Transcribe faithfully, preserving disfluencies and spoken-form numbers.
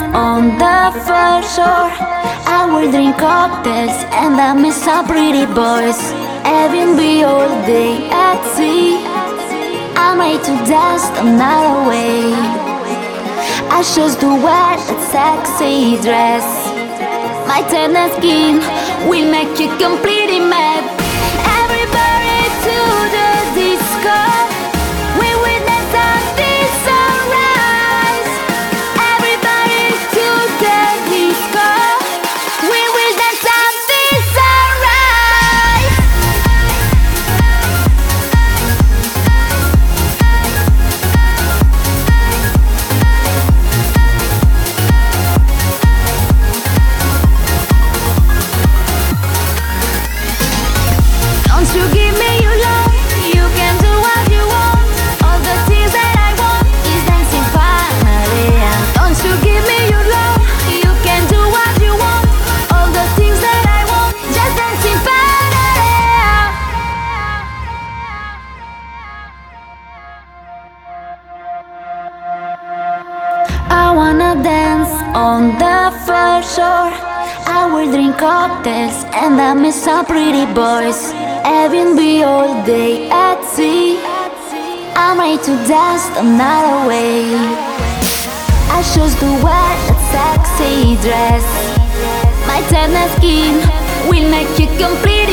on the first shore. I will drink cocktails and I miss some pretty boys. Having been all day at sea, I'm ready to dance the night away. I chose to wear that sexy dress. My tender skin will make you completely mad. Everybody to the disco, we will dance until sunrise. Everybody to the disco, we will dance until sunrise. Don't you give me your love, you can do what you want. All the things that I want is dancing finally. And don't you give me your love, you can do what you want. All the things that I want, just dancing finally. I wanna dance on the first shore. I will drink cocktails and I miss some pretty boys. Having been all day at sea, I'm ready to dance the night away. I chose to wear that sexy dress. My tender skin will make you complete